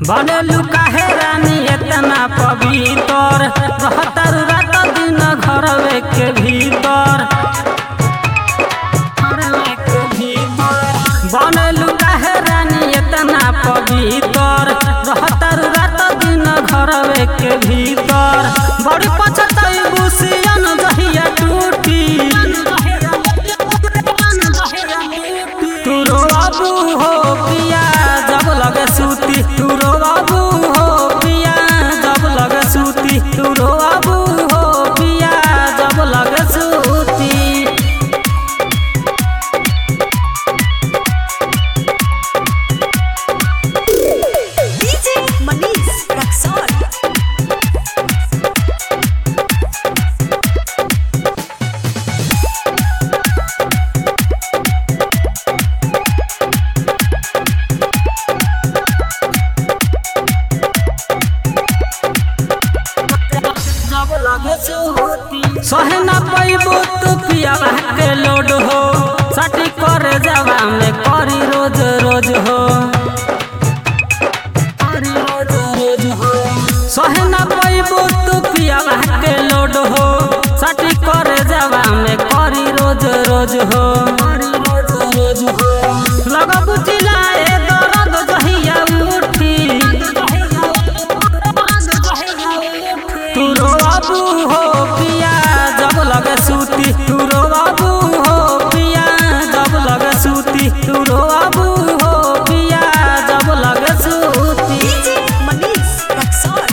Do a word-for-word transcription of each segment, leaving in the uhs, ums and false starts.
बनलू काहे रानी इतना पवित्र रहतर रात दिन घरवे के भीतर। बनलू काहे रानी इतना पवित्र रहतर रात दिन घरवे के भीतर। बड़ी पछतैबू सियन जहिया टूटी तू रोबू हो पिया जब लगे सूती। तू रोबू हो पिया जब लगे सूती। तू रोबू हो पिया जब लगे सूती। डीजे मनीष रक्सौल। सहे न पैबू तू पिया के लोड हो सटी करे जवा में करी रोज रोज हो। सहे न पैबू तू पिया के लोड हो सटी करे जवा में करी रोज रोज हो। लगबू चिल्लाए दर्द जहिया उठी तू रोबू हो पिया जब लगे सूती। तू रोबू हो पिया जब लगे सूती। तू रोबू हो पिया जब लगे सूती। डीजे मनीष रक्सौल।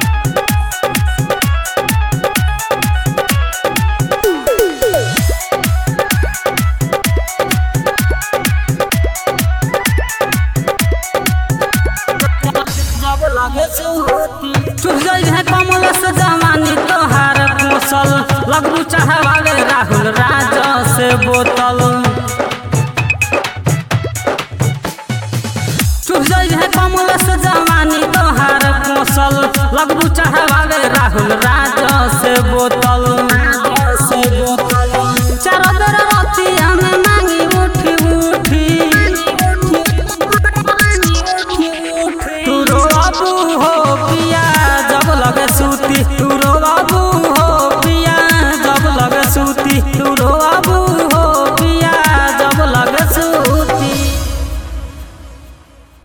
चुप जाई है कमल से जवानी तोहार पोसल लगू चढ़ावे राहुल राजा से बोतल। चुप जाई है कमल से जवानी तोहार पोसल लगू चढ़ावे राहुल राजा से बोतल। चार बेर रतिया में मांगी उठी उठी तू रोबू हो पिया जब लगे सूती। तू रोबू हो पिया जब लगे सूती। तू रोबू